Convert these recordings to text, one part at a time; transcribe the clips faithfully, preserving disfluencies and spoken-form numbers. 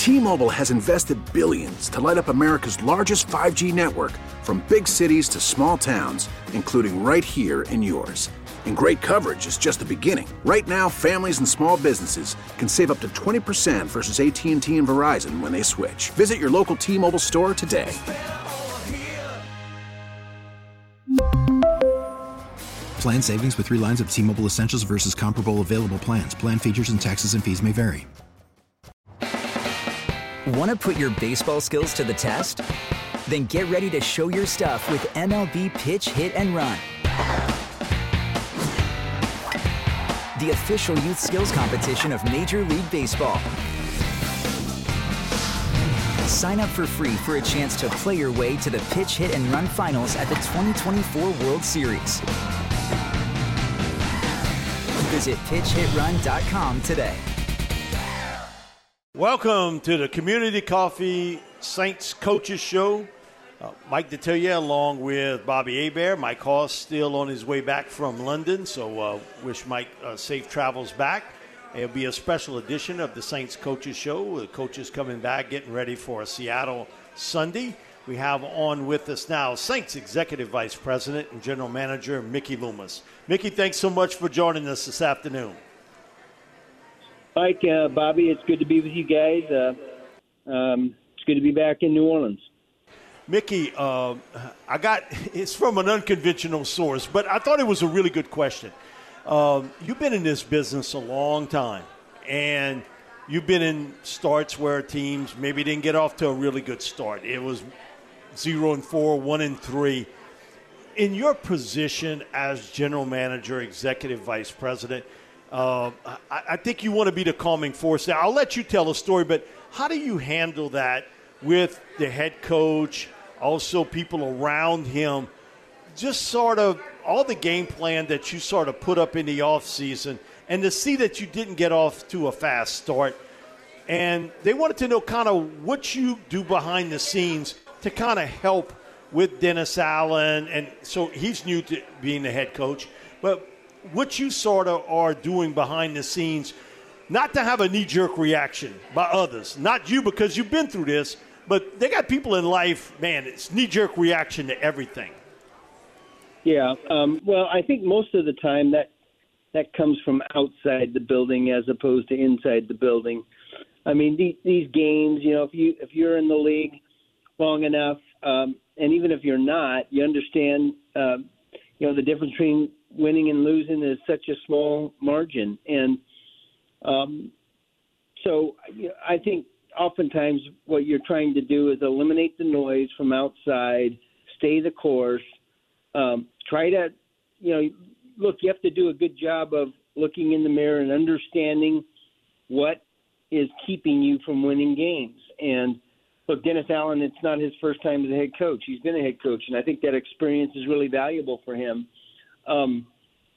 T-Mobile has invested billions to light up America's largest five G network, from big cities to small towns, including right here in yours. And great coverage is just the beginning. Right now, families and small businesses can save up to twenty percent versus A T and T and Verizon when they switch. Visit your local T-Mobile store today. Plan savings with three lines of T-Mobile Essentials versus comparable available plans. Plan features and taxes and fees may vary. Want to put your baseball skills to the test? Then get ready to show your stuff with M L B Pitch, Hit, and Run, the official youth skills competition of Major League Baseball. Sign up for free for a chance to play your way to the Pitch, Hit, and Run finals at the twenty twenty-four World Series. Visit pitch hit run dot com today. Welcome to the Community Coffee Saints Coaches Show. Uh, Mike Detillier along with Bobby Hebert. Mike Hoss still on his way back from London, so uh, wish Mike uh, safe travels back. It'll be a special edition of the Saints Coaches Show. The coaches coming back, getting ready for a Seattle Sunday. We have on with us now Saints Executive Vice President and General Manager Mickey Loomis. Mickey, thanks so much for joining us this afternoon. Mike, uh, Bobby, it's good to be with you guys. Uh, um, it's good to be back in New Orleans. Mickey, uh, I got it's from an unconventional source, but I thought it was a really good question. Um, you've been in this business a long time, and you've been in starts where teams maybe didn't get off to a really good start. It was zero and four, one and three. In your position as general manager, executive vice president, uh, I, I think you want to be the calming force. Now, I'll let you tell a story, but how do you handle that with the head coach, also people around him, just sort of all the game plan that you sort of put up in the offseason, and to see that you didn't get off to a fast start? And they wanted to know kind of what you do behind the scenes to kind of help with Dennis Allen. And so he's new to being the head coach. But what you sort of are doing behind the scenes, not to have a knee-jerk reaction by others, not you because you've been through this, but they got people in life, man, it's knee-jerk reaction to everything. Yeah, um, well, I think most of the time that that comes from outside the building as opposed to inside the building. I mean, these, these games, you know, if you if you're in the league long enough, um, and even if you're not, you understand, uh, you know, the difference between winning and losing is such a small margin, and um, so you know, I think oftentimes what you're trying to do is eliminate the noise from outside, stay the course, um, try to, you know, look, you have to do a good job of looking in the mirror and understanding what is keeping you from winning games. And look, Dennis Allen, it's not his first time as a head coach. He's been a head coach, and I think that experience is really valuable for him. Um,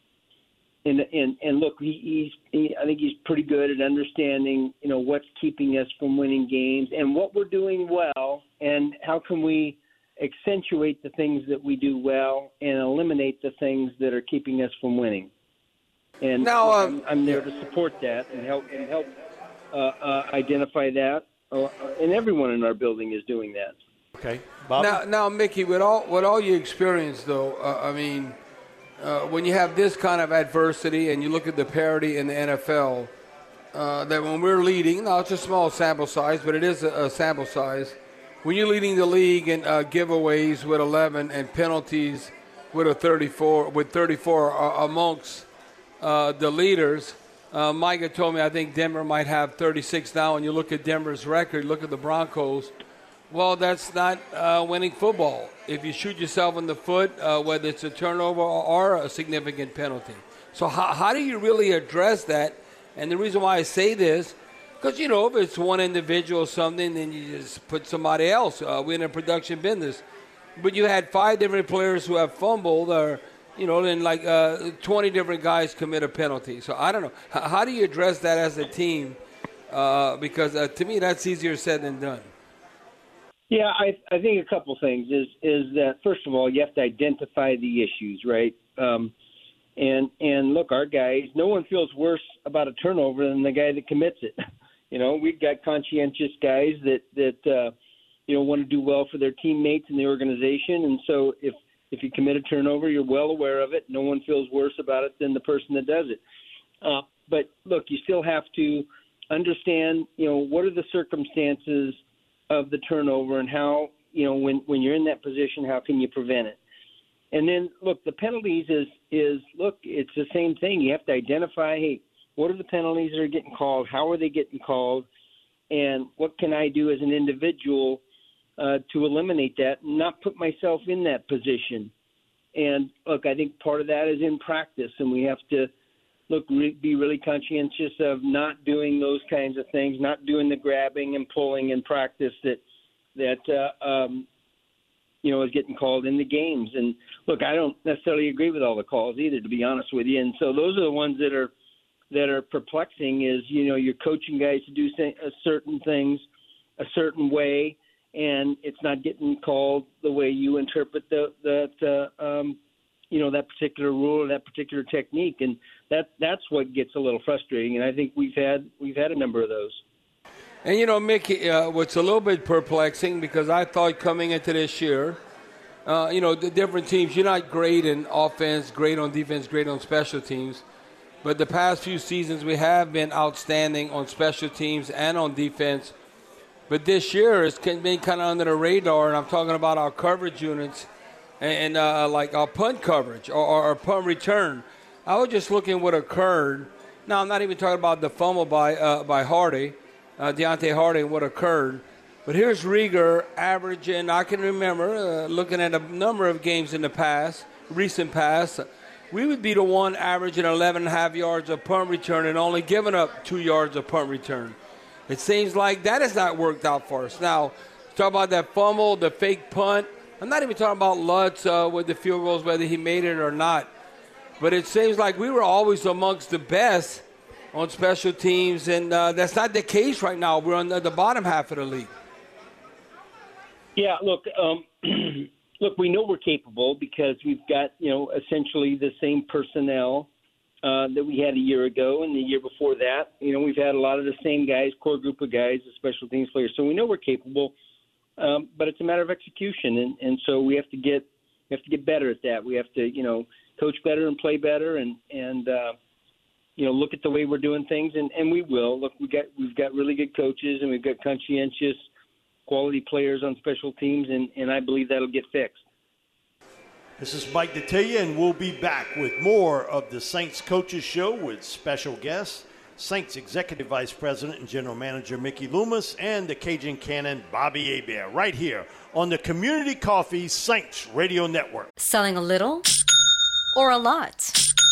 and, and, and look, he, he's, he, I think he's pretty good at understanding, you know, what's keeping us from winning games and what we're doing well, and how can we accentuate the things that we do well and eliminate the things that are keeping us from winning. And now, um, I'm, I'm there to support that and help and help uh, uh, identify that. Uh, and everyone in our building is doing that. Okay, Bob. Now, now, Mickey, with all with all you experience, though, uh, I mean, uh, when you have this kind of adversity and you look at the parity in the N F L, uh, that when we're leading, now it's a small sample size, but it is a, a sample size. When you're leading the league in uh, giveaways with eleven and penalties with a thirty-four, with thirty-four uh, amongst uh, the leaders, uh, Mike had told me I think Denver might have thirty-six now. And you look at Denver's record, look at the Broncos. Well, that's not uh, winning football. If you shoot yourself in the foot, uh, whether it's a turnover or a significant penalty. So how, how do you really address that? And the reason why I say this, because, you know, if it's one individual or something, then you just put somebody else. Uh, we're in a production business. But you had five different players who have fumbled, or, you know, then like uh, twenty different guys commit a penalty. So I don't know. H- how do you address that as a team? Uh, because uh, to me, that's easier said than done. Yeah, I, I think a couple things is is that, first of all, you have to identify the issues, right? Um, and and look, our guys, no one feels worse about a turnover than the guy that commits it. You know, we've got conscientious guys that that uh, you know want to do well for their teammates and the organization, and so if if you commit a turnover, you're well aware of it. No one feels worse about it than the person that does it. Uh, but look, you still have to understand, you know, what are the circumstances of the turnover and how, you know, when, when you're in that position, how can you prevent it? And then, look, the penalties is, is, look, it's the same thing. You have to identify, hey, what are the penalties that are getting called? How are they getting called? And what can I do as an individual uh, to eliminate that and not put myself in that position? And, look, I think part of that is in practice, and we have to, look, re- be really conscientious of not doing those kinds of things, not doing the grabbing and pulling in practice that, that uh, um, you know, is getting called in the games. And, look, I don't necessarily agree with all the calls either, to be honest with you. And so those are the ones that are that are perplexing is, you know, you're coaching guys to do certain things a certain way, and it's not getting called the way you interpret the, that, uh, um, you know, that particular rule or that particular technique. And that that's what gets a little frustrating. And I think we've had we've had a number of those. And, you know, Mickey, uh, what's a little bit perplexing, because I thought coming into this year, uh, you know, the different teams, you're not great in offense, great on defense, great on special teams. But the past few seasons we have been outstanding on special teams and on defense. But this year it's been kind of under the radar, and I'm talking about our coverage units and uh, like our punt coverage or, or our punt return. I was just looking what occurred. Now, I'm not even talking about the fumble by uh, by Hardy, uh, Deontay Hardy, and what occurred. But here's Rieger averaging, I can remember, uh, looking at a number of games in the past, recent past, we would be the one averaging eleven and a half yards of punt return and only giving up two yards of punt return. It seems like that has not worked out for us. Now, talk about that fumble, the fake punt. I'm not even talking about Lutz uh, with the field goals, whether he made it or not. But it seems like we were always amongst the best on special teams, and uh, that's not the case right now. We're on the, the bottom half of the league. Yeah, look, um, look, we know we're capable because we've got, you know, essentially the same personnel uh, that we had a year ago and the year before that. You know, we've had a lot of the same guys, core group of guys, the special teams players. So we know we're capable, um, but it's a matter of execution, and, and so we have to get we have to get better at that. We have to, you know, coach better and play better, and and uh, you know, look at the way we're doing things, and, and we will. Look, we got we've got really good coaches, and we've got conscientious, quality players on special teams, and, and I believe that'll get fixed. This is Mike Detillier, and we'll be back with more of the Saints Coaches Show with special guests, Saints Executive Vice President and General Manager Mickey Loomis, and the Cajun Cannon Bobby Hebert, right here on the Community Coffee Saints Radio Network. Selling a little or a lot?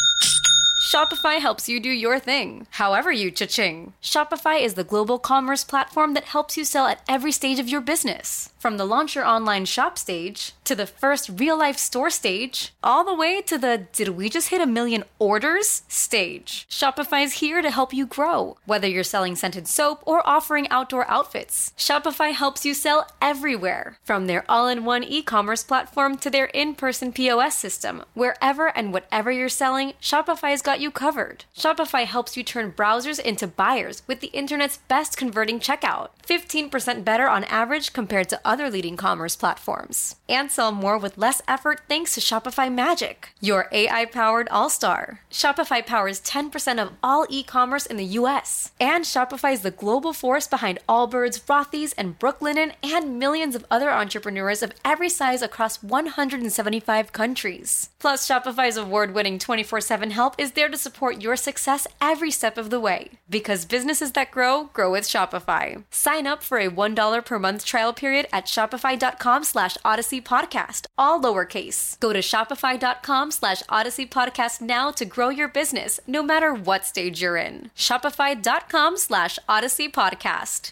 Shopify helps you do your thing, however you cha-ching. Shopify is the global commerce platform that helps you sell at every stage of your business. From the launch your online shop stage, to the first real-life store stage, all the way to the did we just hit a million orders stage. Shopify's here to help you grow. Whether you're selling scented soap or offering outdoor outfits, Shopify helps you sell everywhere. From their all-in-one e-commerce platform to their in-person P O S system, wherever and whatever you're selling, Shopify's got you covered. Shopify helps you turn browsers into buyers with the internet's best converting checkout. fifteen percent better on average compared to other leading commerce platforms. And sell more with less effort thanks to Shopify Magic, your A I-powered all-star. Shopify powers ten percent of all e-commerce in the U S. And Shopify is the global force behind Allbirds, Rothy's, and Brooklinen, and millions of other entrepreneurs of every size across one hundred seventy-five countries. Plus, Shopify's award-winning twenty-four seven help is there to support your success every step of the way. Because businesses that grow, grow with Shopify. Sign up for a one dollar per month trial period at shopify.com slash Odyssey Podcast, all lowercase. Go to shopify.com slash Odyssey Podcast now to grow your business, no matter what stage you're in. Shopify.com slash Odyssey Podcast.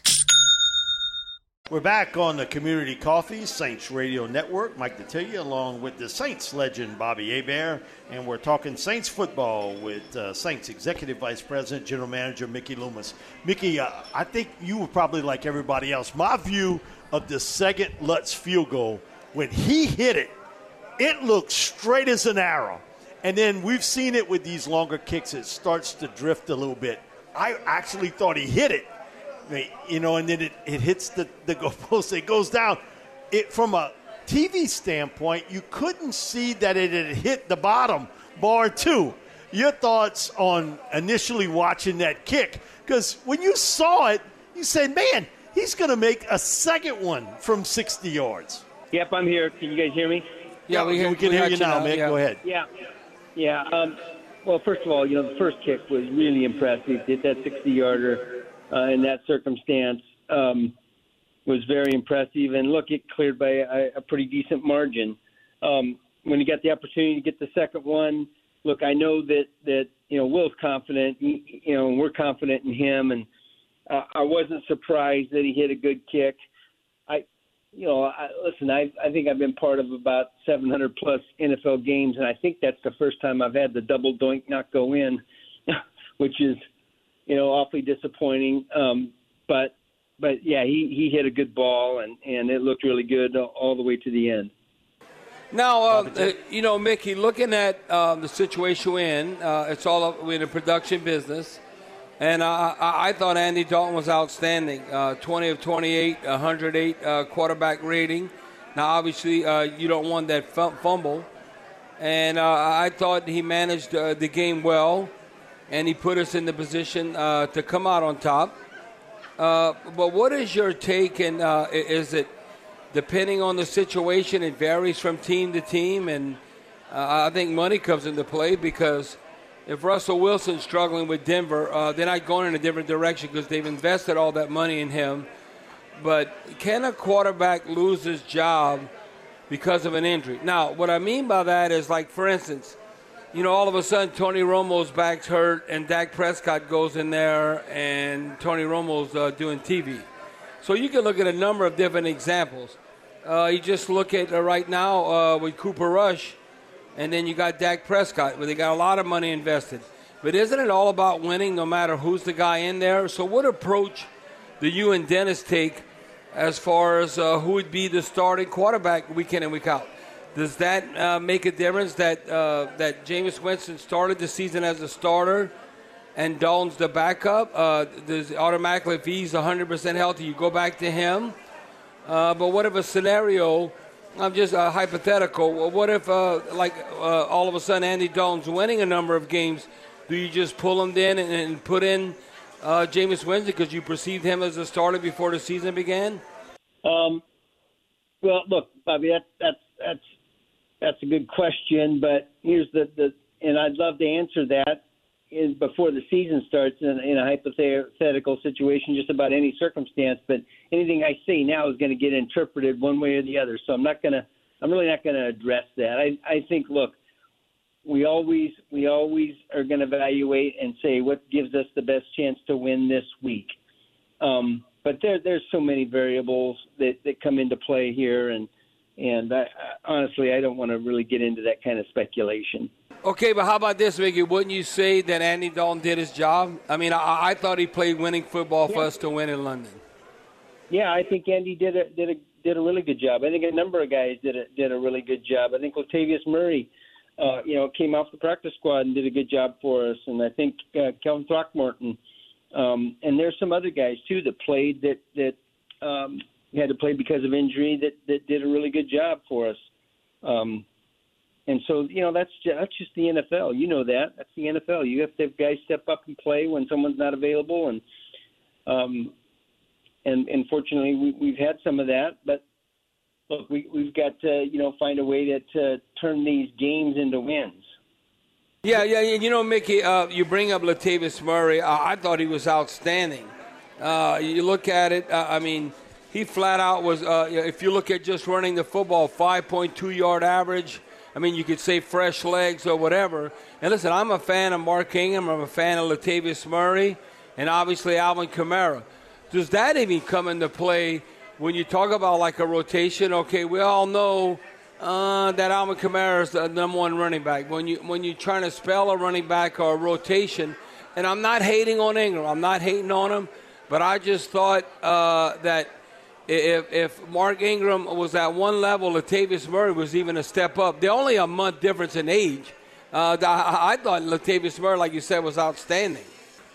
We're back on the Community Coffee Saints Radio Network. Mike Detillier along with the Saints legend Bobby Hebert, and we're talking Saints football with uh, Saints Executive Vice President, General Manager Mickey Loomis. Mickey, uh, I think you were probably like everybody else. My view of the second Lutz field goal, when he hit it, it looked straight as an arrow. And then we've seen it with these longer kicks. It starts to drift a little bit. I actually thought he hit it. you know, and then it, it hits the, the goalpost, it goes down. It from a T V standpoint, you couldn't see that it had hit the bottom bar two. Your thoughts on initially watching that kick? Because when you saw it, you said, man, he's going to make a second one from sixty yards. Yep, I'm here. Can you guys hear me? Yeah, we, we, we can we hear you now, now, man. Yeah. Go ahead. Yeah. Yeah. Um, well, first of all, you know, the first kick was really impressive. Hit that sixty-yarder uh, in that circumstance um, was very impressive. And, look, it cleared by a, a pretty decent margin. Um, when you got the opportunity to get the second one, look, I know that, that you know, Will's confident, you know, and we're confident in him. And uh, I wasn't surprised that he hit a good kick. I, you know, I, listen, I, I think I've been part of about seven hundred plus N F L games, and I think that's the first time I've had the double doink not go in, which is, you know, awfully disappointing. Um, but, but yeah, he, he hit a good ball, and, and it looked really good all the way to the end. Now, uh, uh, you know, Mickey, looking at uh, the situation we're in, uh, it's all up, we're in a production business, and uh, I, I thought Andy Dalton was outstanding. Uh, twenty of twenty-eight, one hundred eight uh, quarterback rating. Now, obviously, uh, you don't want that f- fumble, and uh, I thought he managed uh, the game well, and he put us in the position uh, to come out on top. Uh, but what is your take, and uh, is it depending on the situation, it varies from team to team, and uh, I think money comes into play because if Russell Wilson's struggling with Denver, uh, they're not going in a different direction because they've invested all that money in him. But can a quarterback lose his job because of an injury? Now, what I mean by that is, like, for instance, you know, all of a sudden Tony Romo's back's hurt and Dak Prescott goes in there and Tony Romo's uh, doing T V. So you can look at a number of different examples. Uh, you just look at uh, right now uh, with Cooper Rush, and then you got Dak Prescott, where they got a lot of money invested. But isn't it all about winning no matter who's the guy in there? So what approach do you and Dennis take as far as uh, who would be the starting quarterback week in and week out? Does that uh, make a difference that uh, that Jameis Winston started the season as a starter and Dalton's the backup? Uh, does automatically, if he's one hundred percent healthy, you go back to him? Uh, but what if a scenario, I'm just uh, hypothetical, what if, uh, like, uh, all of a sudden Andy Dalton's winning a number of games? Do you just pull him in and, and put in uh, Jameis Winston because you perceived him as a starter before the season began? Um, well, look, Bobby, that, that's that's that's a good question, but here's the, the and I'd love to answer that is before the season starts in, in a hypothetical situation, just about any circumstance. But anything I say now is going to get interpreted one way or the other. So I'm not going to, I'm really not going to address that. I, I think, look, we always, we always are going to evaluate and say what gives us the best chance to win this week. Um, but there, there's so many variables that, that come into play here. And, and I, I, honestly, I don't want to really get into that kind of speculation. Okay, but how about this, Mickey? Wouldn't you say that Andy Dalton did his job? I mean, I, I thought he played winning football for yeah. us to win in London. Yeah, I think Andy did a did a did a really good job. I think a number of guys did a did a really good job. I think Latavius Murray, uh, you know, came off the practice squad and did a good job for us. And I think uh, Kelvin Throckmorton, um, and there's some other guys too that played that that um, had to play because of injury that that did a really good job for us. Um, And so, you know, that's just, that's just the N F L. You know that. That's the N F L. You have to have guys step up and play when someone's not available. And um, and, and fortunately, we, we've had some of that. But, look, we, we've got to, you know, find a way to, to turn these games into wins. Yeah, yeah. You know, Mickey, uh, you bring up Latavius Murray. Uh, I thought he was outstanding. Uh, you look at it, uh, I mean, he flat out was, uh, if you look at just running the football, five point two yard average. I mean, you could say fresh legs or whatever. And listen, I'm a fan of Mark Ingram. I'm a fan of Latavius Murray and obviously Alvin Kamara. Does that even come into play when you talk about like a rotation? Okay, we all know uh, that Alvin Kamara is the number one running back. When, you, when you're trying to spell a running back or a rotation, and I'm not hating on Ingram. I'm not hating on him. But I just thought uh, that If, if Mark Ingram was at one level, Latavius Murray was even a step up. They're only a month difference in age. Uh, I, I thought Latavius Murray, like you said, was outstanding.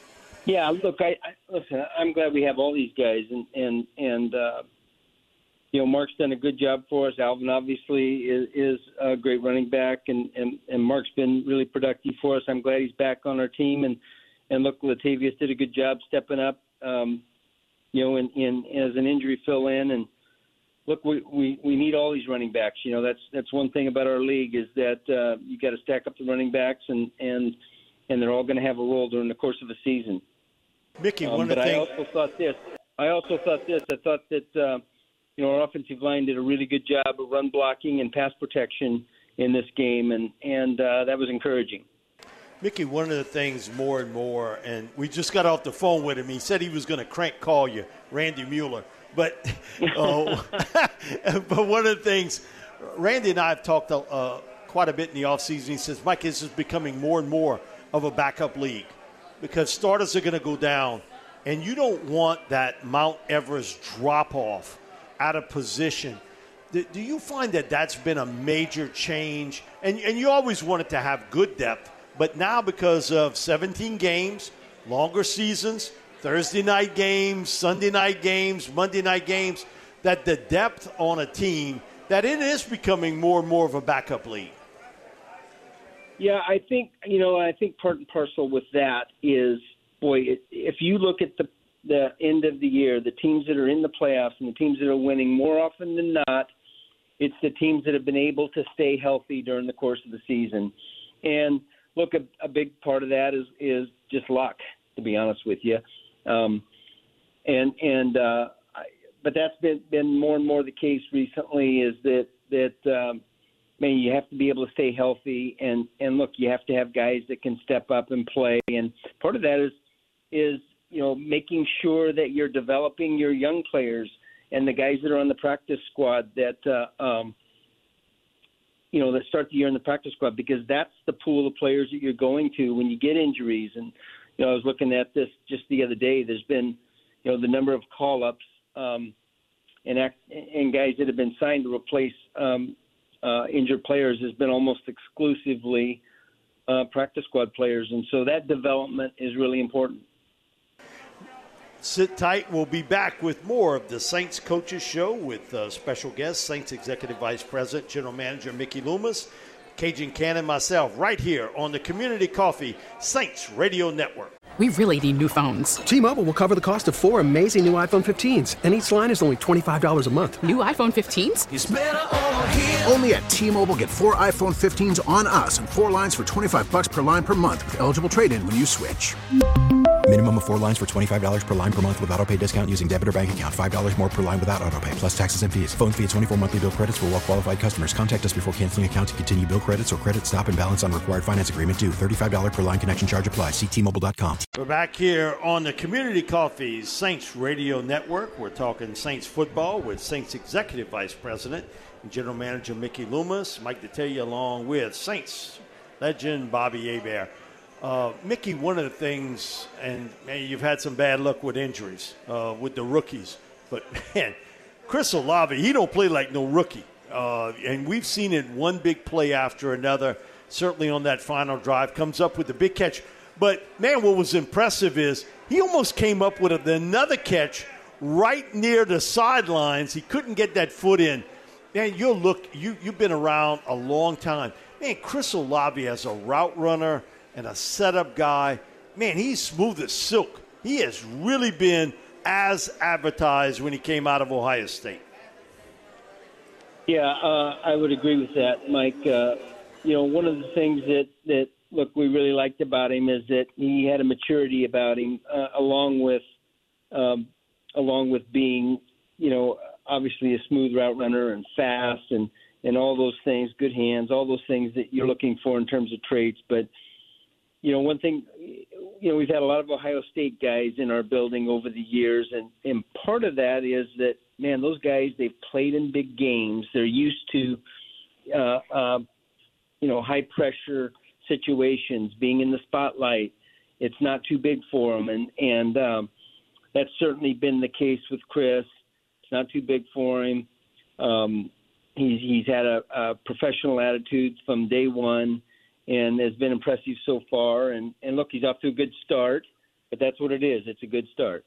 Yeah, look, I, I listen. I'm glad we have all these guys, and and and uh, you know, Mark's done a good job for us. Alvin obviously is, is a great running back, and, and and Mark's been really productive for us. I'm glad he's back on our team, and and look, Latavius did a good job stepping up, um, you know, in, in as an injury fill in, and look, we, we, we need all these running backs. You know, that's that's one thing about our league is that uh, you got to stack up the running backs, and and and they're all going to have a role during the course of a season. Mickey, um, one but of the I things. also thought this. I also thought this. I thought that uh, you know our offensive line did a really good job of run blocking and pass protection in this game, and and uh, that was encouraging. Mickey, one of the things more and more, and we just got off the phone with him. He said he was going to crank call you, Randy Mueller. But uh, but one of the things, Randy and I have talked uh, quite a bit in the offseason. He says, Mike, this is becoming more and more of a backup league because starters are going to go down, and you don't want that Mount Everest drop-off out of position. Do, do you find that that's been a major change? And, and you always wanted to have good depth, but now because of seventeen games, longer seasons, Thursday night games, Sunday night games, Monday night games, that the depth on a team, that it is becoming more and more of a backup league. Yeah, I think, you know, I think part and parcel with that is, boy, if you look at the the end of the year, the teams that are in the playoffs and the teams that are winning more often than not, it's the teams that have been able to stay healthy during the course of the season. And look, a, a big part of that is, is just luck, to be honest with you. Um, and and uh, I, but that's been, been more and more the case recently. Is that that um, man, you have to be able to stay healthy, and, and look, you have to have guys that can step up and play. And part of that is is you know making sure that you're developing your young players and the guys that are on the practice squad that uh, um, you know that start the year in the practice squad, because that's the pool of players that you're going to when you get injuries. And you know, I was looking at this just the other day. There's been, you know, the number of call-ups um, and act, and guys that have been signed to replace um, uh, injured players has been almost exclusively uh, practice squad players, and so that development is really important. Sit tight. We'll be back with more of the Saints Coaches Show with uh, special guest, Saints Executive Vice President, General Manager Mickey Loomis, Cajun Cannon, myself, right here on the Community Coffee Saints Radio Network. We really need new phones. T-Mobile will cover the cost of four amazing new iPhone fifteens, and each line is only twenty-five dollars a month. New iPhone fifteens? It's better over here. Only at T-Mobile, get four iPhone fifteens on us and four lines for twenty-five dollars per line per month with eligible trade-in when you switch. Minimum of four lines for twenty-five dollars per line per month with autopay discount using debit or bank account. five dollars more per line without autopay, plus taxes and fees. Phone fee at twenty-four monthly bill credits for well-qualified customers. Contact us before canceling account to continue bill credits or credit stop and balance on required finance agreement due. thirty-five dollars per line connection charge applies. See T Mobile dot com. We're back here on the Community Coffee Saints Radio Network. We're talking Saints football with Saints Executive Vice President and General Manager Mickey Loomis. Mike Detillier along with Saints legend Bobby Hebert. Uh, Mickey, one of the things, and man, you've had some bad luck with injuries uh, with the rookies, but man, Chris Olave, he don't play like no rookie. Uh, and we've seen it one big play after another, certainly on that final drive, comes up with the big catch. But, man, what was impressive is he almost came up with another catch right near the sidelines. He couldn't get that foot in. Man, you look, you, you've been around a long time. Man, Chris Olave as a route runner and a setup guy, man, he's smooth as silk. He has really been as advertised when he came out of Ohio State. Yeah, uh, I would agree with that, Mike. Uh, you know, one of the things that, that, look, we really liked about him is that he had a maturity about him, uh, along with um, along with being, you know, obviously a smooth route runner and fast and, and all those things, good hands, all those things that you're looking for in terms of traits. But, you know, one thing, you know, we've had a lot of Ohio State guys in our building over the years, and, and part of that is that, man, those guys, they've played in big games. They're used to, uh, uh, you know, high-pressure situations, being in the spotlight. It's not too big for them, and, and um, that's certainly been the case with Chris. It's not too big for him. Um, he's, he's had a, a professional attitude from day one and has been impressive so far. And, and look, he's off to a good start. but that's what it is. It's a good start.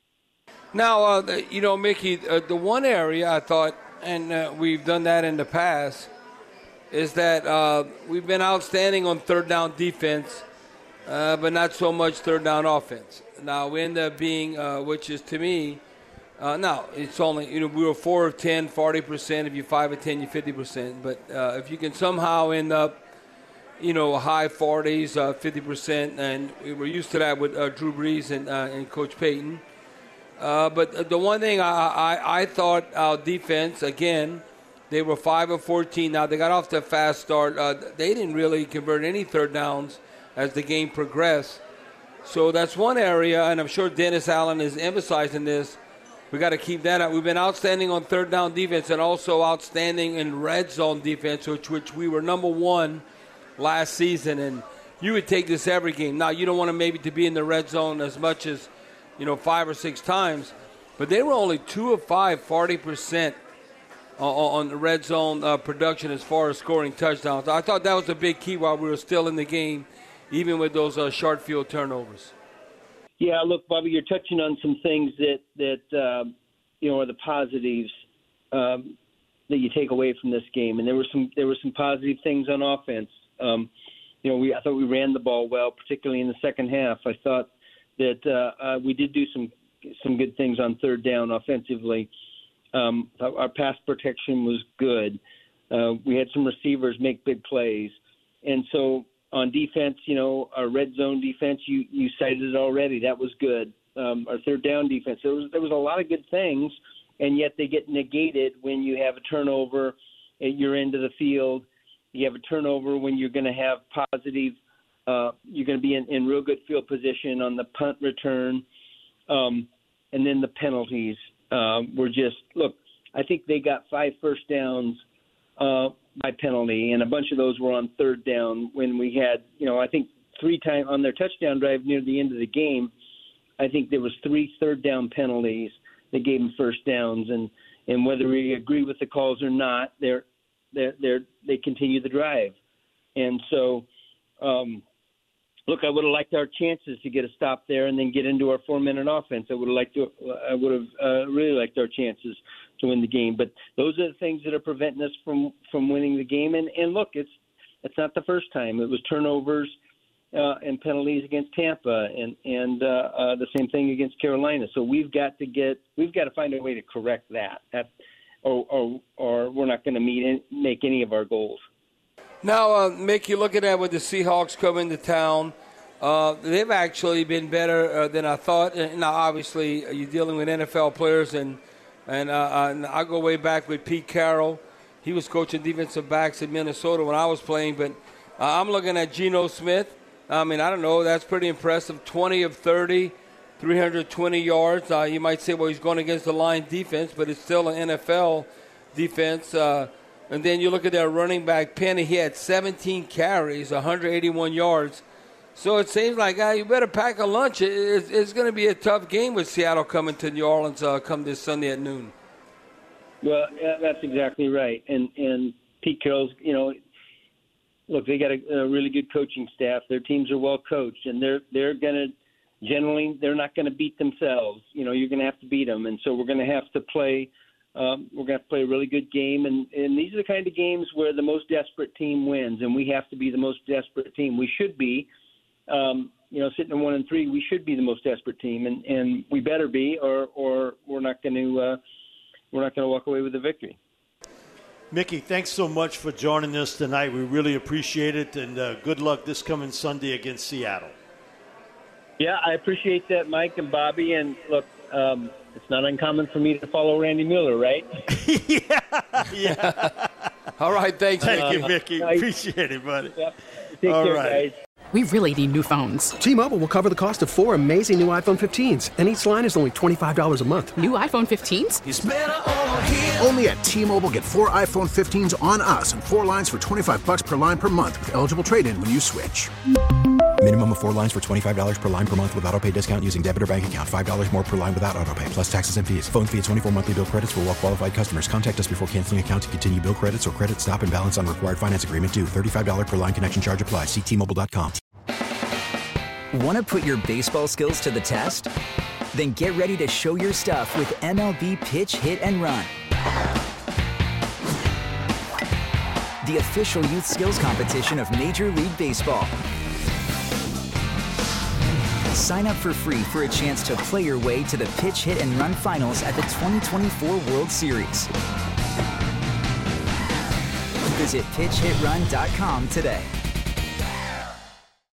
Now, uh, the, you know, Mickey, uh, the one area I thought, and uh, we've done that in the past, is that uh, we've been outstanding on third down defense, uh, but not so much third down offense. Now, we end up being, uh, which is to me, uh, now, it's only, you know, we were four of ten, forty percent. If you're five of ten, you're fifty percent. But uh, if you can somehow end up, you know, high forties, uh, fifty percent, and we were used to that with uh, Drew Brees and, uh, and Coach Payton. Uh, but the one thing I, I, I thought our defense, again, they were five of fourteen. Now, they got off to a fast start. Uh, they didn't really convert any third downs as the game progressed. So that's one area, and I'm sure Dennis Allen is emphasizing this. We got to keep that up. We've been outstanding on third down defense and also outstanding in red zone defense, which, which we were number one last season. And you would take this every game. Now, you don't want to maybe to be in the red zone as much as, you know, five or six times. But they were only two of five, forty percent on the red zone uh, production as far as scoring touchdowns. I thought that was a big key while we were still in the game, even with those uh, short field turnovers. Yeah, look, Bobby, you're touching on some things that, that uh, you know, are the positives um, that you take away from this game. And there were some there were some positive things on offense. Um, you know, we I thought we ran the ball well, particularly in the second half. I thought that uh, uh, we did do some some good things on third down offensively. Um, our pass protection was good. Uh, we had some receivers make big plays. And so on defense, you know, our red zone defense, you, you cited it already. That was good. Um, our third down defense, there was, there was a lot of good things, and yet they get negated when you have a turnover at your end of the field. You have a turnover when you're going to have positive uh, – you're going to be in, in real good field position on the punt return. Um, and then the penalties um, were just – look, I think they got five first downs uh, by penalty, and a bunch of those were on third down when we had, you know, I think three times on their touchdown drive near the end of the game, I think there was three third down penalties that gave them first downs, and, and whether we agree with the calls or not, they're, they're, they're, they continue the drive. And so, um, look, I would have liked our chances to get a stop there and then get into our four-minute offense. I would have liked to, I would have uh, really liked our chances to win the game. But those are the things that are preventing us from, from winning the game. And, and look, it's it's not the first time. It was turnovers uh, and penalties against Tampa, and and uh, uh, the same thing against Carolina. So we've got to get we've got to find a way to correct that, that or, or or we're not going to meet any, make any of our goals. Now, uh, Mick, you look at that with the Seahawks coming to town. Uh, they've actually been better uh, than I thought. And now, obviously, you're dealing with N F L players, and and, uh, and I go way back with Pete Carroll. He was coaching defensive backs in Minnesota when I was playing. But uh, I'm looking at Geno Smith. I mean, I don't know. That's pretty impressive. twenty of thirty, three hundred twenty yards. Uh, you might say, well, he's going against the line defense, but it's still an N F L defense. Uh, and then you look at their running back, Penny. He had seventeen carries, one hundred eighty-one yards. So it seems like uh, you better pack a lunch. It's, it's going to be a tough game with Seattle coming to New Orleans uh, come this Sunday at noon. Well, yeah, that's exactly right. And and Pete Carroll's, you know, look, they got a, a really good coaching staff. Their teams are well coached, and they're they're going to generally they're not going to beat themselves. You know, you're going to have to beat them, and so we're going to have to play. Um, we're going to have to play a really good game, and, and these are the kind of games where the most desperate team wins, and we have to be the most desperate team. We should be. Um, you know, sitting at one and three, we should be the most desperate team, and, and we better be, or or we're not going to uh, we're not going to walk away with the victory. Mickey, thanks so much for joining us tonight. We really appreciate it, and uh, good luck this coming Sunday against Seattle. Yeah, I appreciate that, Mike and Bobby. And look, um, it's not uncommon for me to follow Randy Miller, right? yeah, yeah. All right, thanks. Thank uh, you, Mickey. I, Appreciate it, buddy. Yep. Take All care, right. guys. We really need new phones. T-Mobile will cover the cost of four amazing new iPhone fifteens, and each line is only twenty-five dollars a month. New iPhone fifteens? It's better over here. Only at T-Mobile, get four iPhone fifteens on us and four lines for twenty-five dollars per line per month with eligible trade-in when you switch. Minimum of four lines for twenty-five dollars per line per month with autopay discount using debit or bank account. five dollars more per line without autopay, plus taxes and fees. Phone fee at twenty-four monthly bill credits for well-qualified customers. Contact us before canceling account to continue bill credits or credit stop and balance on required finance agreement due. thirty-five dollars per line connection charge applies. See T Mobile dot com. Want to put your baseball skills to the test? Then get ready to show your stuff with M L B Pitch, Hit, and Run, the official youth skills competition of Major League Baseball. Sign up for free for a chance to play your way to the Pitch, Hit, and Run finals at the twenty twenty-four World Series. Visit pitch hit run dot com today.